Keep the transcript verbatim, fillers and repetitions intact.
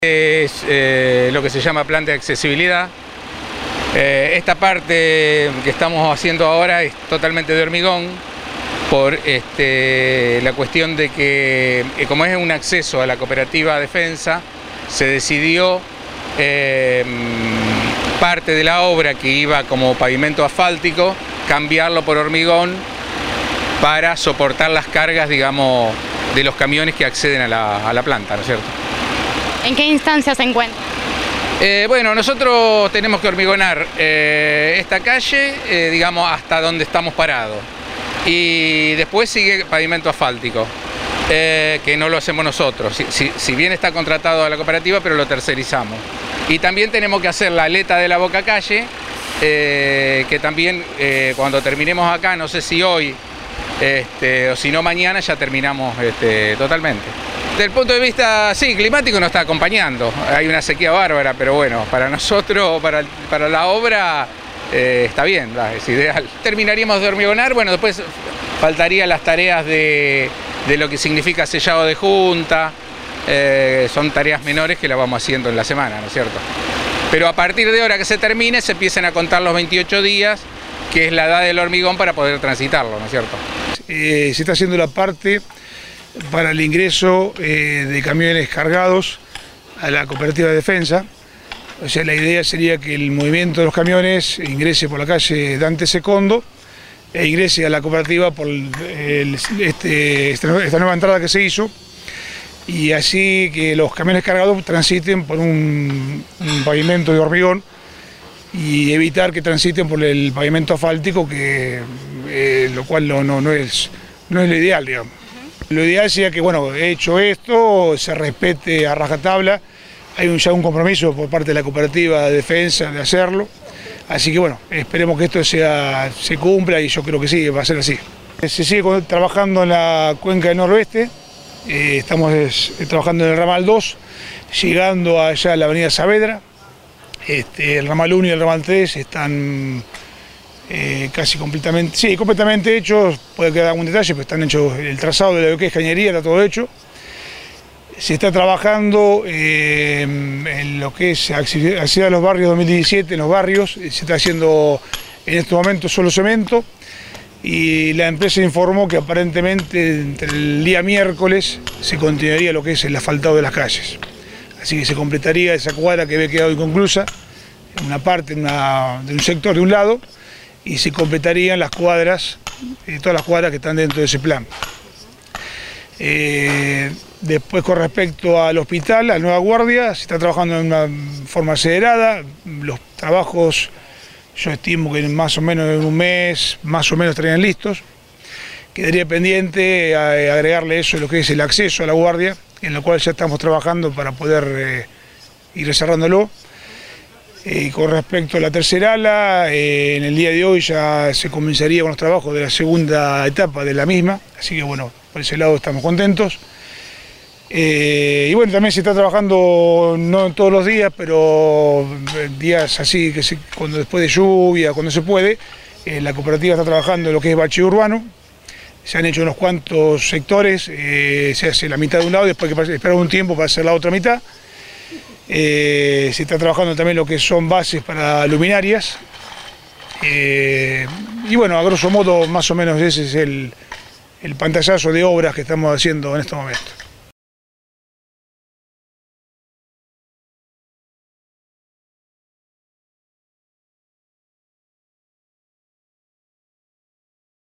Es eh, lo que se llama planta de accesibilidad. Eh, esta parte que estamos haciendo ahora es totalmente de hormigón por este, la cuestión de que, eh, como es un acceso a la cooperativa defensa, se decidió eh, parte de la obra que iba como pavimento asfáltico, cambiarlo por hormigón para soportar las cargas, digamos, de los camiones que acceden a la, a la planta, ¿no es cierto? ¿En qué instancia se encuentra? Eh, bueno, nosotros tenemos que hormigonar eh, esta calle, eh, digamos, hasta donde estamos parados. Y después sigue pavimento asfáltico, eh, que no lo hacemos nosotros. Si, si, si bien está contratado a la cooperativa, pero lo tercerizamos. Y también tenemos que hacer la aleta de la boca calle, eh, que también eh, cuando terminemos acá, no sé si hoy este, o si no mañana, ya terminamos este, totalmente. Desde el punto de vista, sí, climático nos está acompañando. Hay una sequía bárbara, pero bueno, para nosotros, para, para la obra, eh, está bien, es ideal. Terminaríamos de hormigonar, bueno, después faltarían las tareas de, de lo que significa sellado de junta. Eh, son tareas menores que las vamos haciendo en la semana, ¿no es cierto? Pero a partir de ahora que se termine, se empiezan a contar los veintiocho días, que es la edad del hormigón para poder transitarlo, ¿no es cierto? Eh, se está haciendo la parte para el ingreso eh, de camiones cargados a la cooperativa de defensa. O sea, la idea sería que el movimiento de los camiones ingrese por la calle Dante Secondo e ingrese a la cooperativa por el, el, este, esta nueva entrada que se hizo, y así que los camiones cargados transiten por un, un pavimento de hormigón y evitar que transiten por el pavimento asfáltico, que eh, lo cual no, no, no, es, no es lo ideal, digamos. Lo ideal sería que, bueno, hecho esto, se respete a rajatabla. Hay un, ya un compromiso por parte de la cooperativa de defensa de hacerlo. Así que, bueno, esperemos que esto sea, se cumpla, y yo creo que sí, va a ser así. Se sigue trabajando en la cuenca del noroeste. Eh, estamos es, trabajando en el ramal dos, llegando allá a la avenida Saavedra. Este, el ramal uno y el ramal tres están Eh, casi completamente, sí, completamente hechos. Puede quedar algún detalle, pero están hechos, el trazado de lo que es cañería está todo hecho. Se está trabajando eh, en lo que es Accesibilidad a los Barrios dos mil diecisiete, en los barrios, se está haciendo en este momento solo cemento, y la empresa informó que aparentemente entre el día miércoles se continuaría lo que es el asfaltado de las calles. Así que se completaría esa cuadra que había quedado inconclusa, en una parte, en una, de un sector de un lado, y se completarían las cuadras, eh, todas las cuadras que están dentro de ese plan. Eh, después, con respecto al hospital, a la nueva guardia, se está trabajando en una forma acelerada. Los trabajos, yo estimo que en más o menos en un mes, más o menos estarían listos. Quedaría pendiente a, a agregarle eso, lo que es el acceso a la guardia, en lo cual ya estamos trabajando para poder eh, ir desarrollándolo. Eh, con respecto a la tercera ala, eh, en el día de hoy ya se comenzaría con los trabajos de la segunda etapa de la misma, así que bueno, por ese lado estamos contentos. Eh, y bueno, también se está trabajando, no todos los días, pero días así, que se, cuando después de lluvia, cuando se puede, eh, la cooperativa está trabajando en lo que es bacheo urbano. Se han hecho unos cuantos sectores, eh, se hace la mitad de un lado y después hay que esperar un tiempo para hacer la otra mitad. Eh, se está trabajando también lo que son bases para luminarias, eh, y bueno, a grosso modo más o menos ese es el, el pantallazo de obras que estamos haciendo en este momento.